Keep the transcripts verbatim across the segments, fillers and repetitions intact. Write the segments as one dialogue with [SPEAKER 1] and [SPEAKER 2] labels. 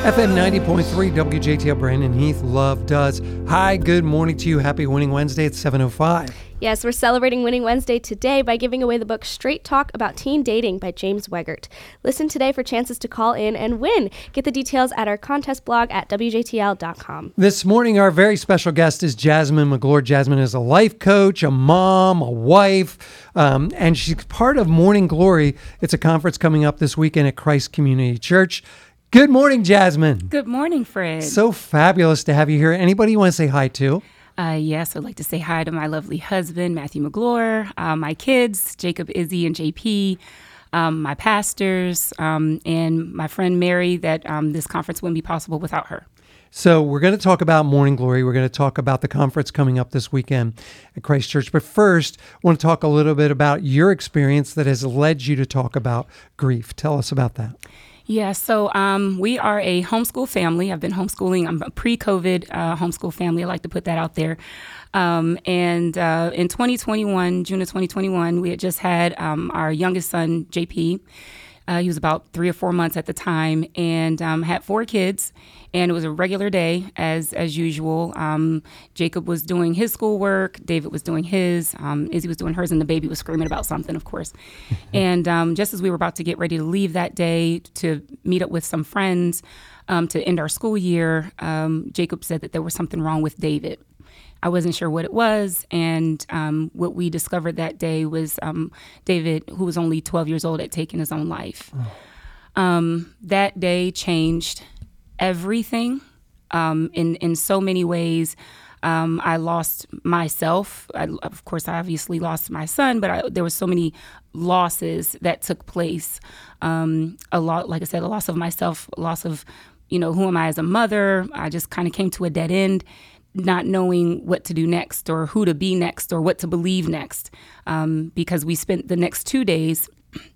[SPEAKER 1] F M ninety point three W J T L Brandon Heath, Love Does. Hi, good morning to you. Happy Winning Wednesday. It's seven oh five.
[SPEAKER 2] Yes, we're celebrating Winning Wednesday today by giving away the book Straight Talk About Teen Dating by James Weggert. Listen today for chances to call in and win. Get the details at our contest blog at W J T L dot com.
[SPEAKER 1] This morning, our very special guest is Jasmine McGlure. Jasmine is a life coach, a mom, a wife, um, and she's part of Morning Glory. It's a conference coming up this weekend at Christ Community Church. Good morning, Jasmine.
[SPEAKER 3] Good morning, Fred.
[SPEAKER 1] So fabulous to have you here. Anybody you want to say hi to?
[SPEAKER 3] Uh, yes, I'd like to say hi to my lovely husband, Matthew McGlure, uh, my kids, Jacob, Izzy, and J P, um, my pastors, um, and my friend Mary, that um, this conference wouldn't be possible without her.
[SPEAKER 1] So we're going to talk about Morning Glory. We're going to talk about the conference coming up this weekend at Christ Church. But first, I want to talk a little bit about your experience that has led you to talk about grief. Tell us about that.
[SPEAKER 3] Yeah, so um, we are a homeschool family. I've been homeschooling. I'm a pre-COVID uh, homeschool family. I like to put that out there. Um, and uh, in twenty twenty-one, June of twenty twenty-one, we had just had um, our youngest son, J P. Uh, he was about three or four months at the time, and um, had four kids. And it was a regular day, as as usual. Um, Jacob was doing his schoolwork, David was doing his, um, Izzy was doing hers, and the baby was screaming about something, of course. And um, just as we were about to get ready to leave that day to meet up with some friends um, to end our school year, um, Jacob said that there was something wrong with David. I wasn't sure what it was, and um, what we discovered that day was um, David, who was only twelve years old, had taken his own life. Oh. Um, that day changed everything um, in in so many ways. Um, I lost myself. I, of course, I obviously lost my son, but I, there were so many losses that took place. Um, a lot, like I said, a loss of myself, a loss of, you know, who am I as a mother? I just kind of came to a dead end, not knowing what to do next or who to be next or what to believe next, um, because we spent the next two days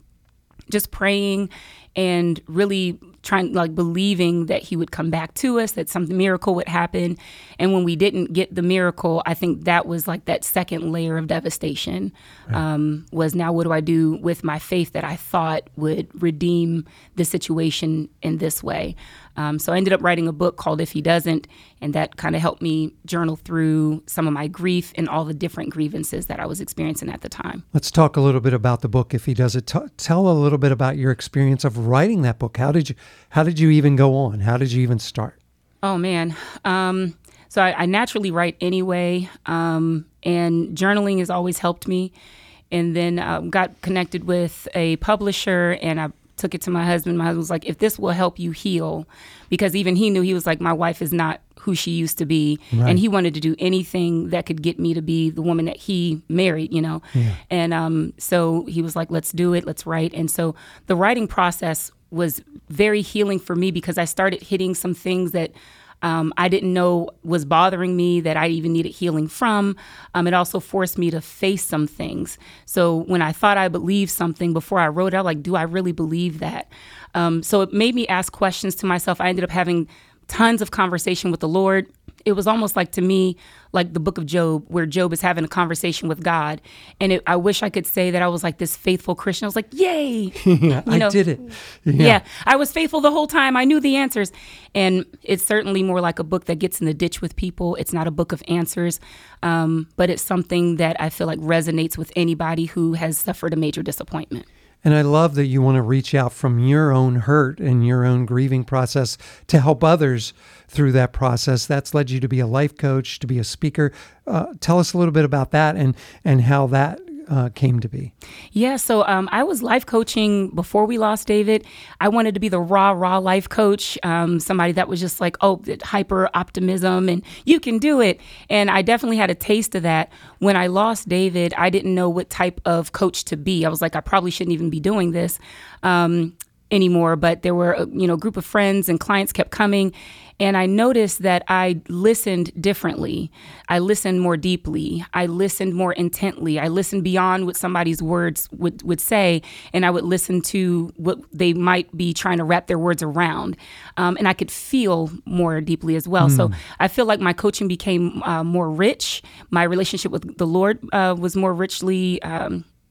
[SPEAKER 3] just praying and really trying, like, believing that he would come back to us, that some miracle would happen. And when we didn't get the miracle, I think that was like that second layer of devastation. Right. Um, was now what do I do with my faith that I thought would redeem the situation in this way? Um, so I ended up writing a book called If He Doesn't, and that kind of helped me journal through some of my grief and all the different grievances that I was experiencing at the time.
[SPEAKER 1] Let's talk a little bit about the book, If He Doesn't. T- tell a little bit about your experience of writing that book. How did you, how did you even go on? How did you even start?
[SPEAKER 3] Oh, man. Um, so I, I naturally write anyway, um, and journaling has always helped me. And then um, got connected with a publisher, and I took it to my husband. My husband was like, if this will help you heal, because even he knew, he was like, my wife is not who she used to be. Right. And he wanted to do anything that could get me to be the woman that he married, you know? Yeah. And um, so he was like, let's do it, let's write. And so the writing process was very healing for me, because I started hitting some things that Um, I didn't know was bothering me, that I even needed healing from. Um, it also forced me to face some things. So when I thought I believed something before I wrote it, I was like, do I really believe that? Um, so it made me ask questions to myself. I ended up having tons of conversation with the Lord. It was almost like, to me, like the book of Job, where Job is having a conversation with God. And it, I wish I could say that I was like this faithful Christian. I was like, yay.
[SPEAKER 1] yeah, you know? I did it.
[SPEAKER 3] Yeah. yeah, I was faithful the whole time. I knew the answers. And it's certainly more like a book that gets in the ditch with people. It's not a book of answers, um, but it's something that I feel like resonates with anybody who has suffered a major disappointment.
[SPEAKER 1] And I love that you want to reach out from your own hurt and your own grieving process to help others through that process. That's led you to be a life coach, to be a speaker. Uh, tell us a little bit about that and, and how that uh, came to be.
[SPEAKER 3] Yeah, so um, I was life coaching before we lost David. I wanted to be the raw, raw life coach, um, somebody that was just like, oh, hyper optimism and you can do it. And I definitely had a taste of that. When I lost David, I didn't know what type of coach to be. I was like, I probably shouldn't even be doing this um, anymore. But there were, you know, a group of friends and clients kept coming. And I noticed that I listened differently. I listened more deeply. I listened more intently. I listened beyond what somebody's words would, would say, and I would listen to what they might be trying to wrap their words around. Um, and I could feel more deeply as well. Mm. So I feel like my coaching became uh, more rich. My relationship with the Lord uh, was more richly um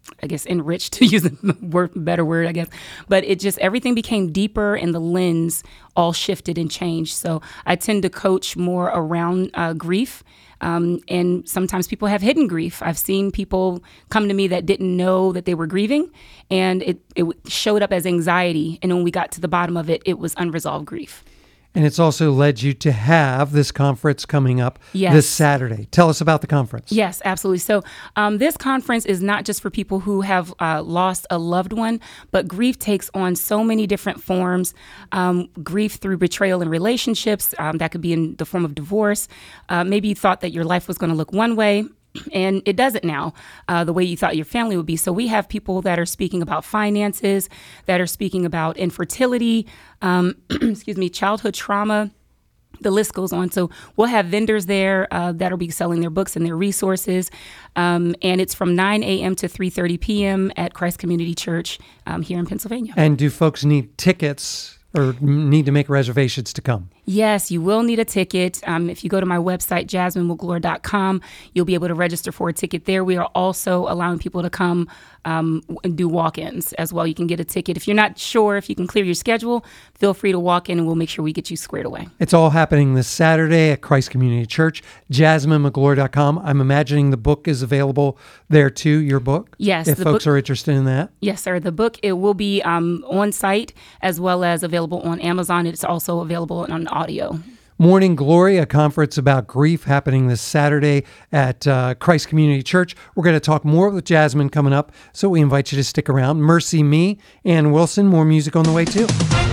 [SPEAKER 3] I guess enriched, to use a word, better word, I guess. But it just, everything became deeper and the lens all shifted and changed. So I tend to coach more around uh, grief. Um, and sometimes people have hidden grief. I've seen people come to me that didn't know that they were grieving, and it, it showed up as anxiety. And when we got to the bottom of it, it was unresolved grief.
[SPEAKER 1] And it's also led you to have this conference coming up
[SPEAKER 3] yes.
[SPEAKER 1] this Saturday. Tell us about the conference.
[SPEAKER 3] Yes, absolutely. So um, this conference is not just for people who have uh, lost a loved one, but grief takes on so many different forms. Um, grief through betrayal in relationships, um, that could be in the form of divorce. Uh, maybe you thought that your life was going to look one way, and it doesn't now, uh, the way you thought your family would be. So we have people that are speaking about finances, that are speaking about infertility, um, excuse me, childhood trauma. The list goes on. So we'll have vendors there uh, that'll be selling their books and their resources. Um, and it's from nine a.m. to three thirty p.m. at Christ Community Church um, here in Pennsylvania.
[SPEAKER 1] And do folks need tickets or need to make reservations to come?
[SPEAKER 3] Yes, you will need a ticket. Um, if you go to my website, jasmine mcglure dot com, you'll be able to register for a ticket there. We are also allowing people to come um, and do walk-ins as well. You can get a ticket. If you're not sure if you can clear your schedule, feel free to walk in and we'll make sure we get you squared away.
[SPEAKER 1] It's all happening this Saturday at Christ Community Church, jasmine mcglure dot com. I'm imagining the book is available there too, your book?
[SPEAKER 3] Yes.
[SPEAKER 1] If
[SPEAKER 3] the
[SPEAKER 1] folks
[SPEAKER 3] book,
[SPEAKER 1] are interested in that?
[SPEAKER 3] Yes, sir. The book, it will be um, on site as well as available on Amazon. It's also available on audio.
[SPEAKER 1] Morning Glory, a conference about grief happening this Saturday at uh, Christ Community Church. We're going to talk more with Jasmine coming up, so we invite you to stick around. Mercy Me, Ann Wilson, more music on the way too.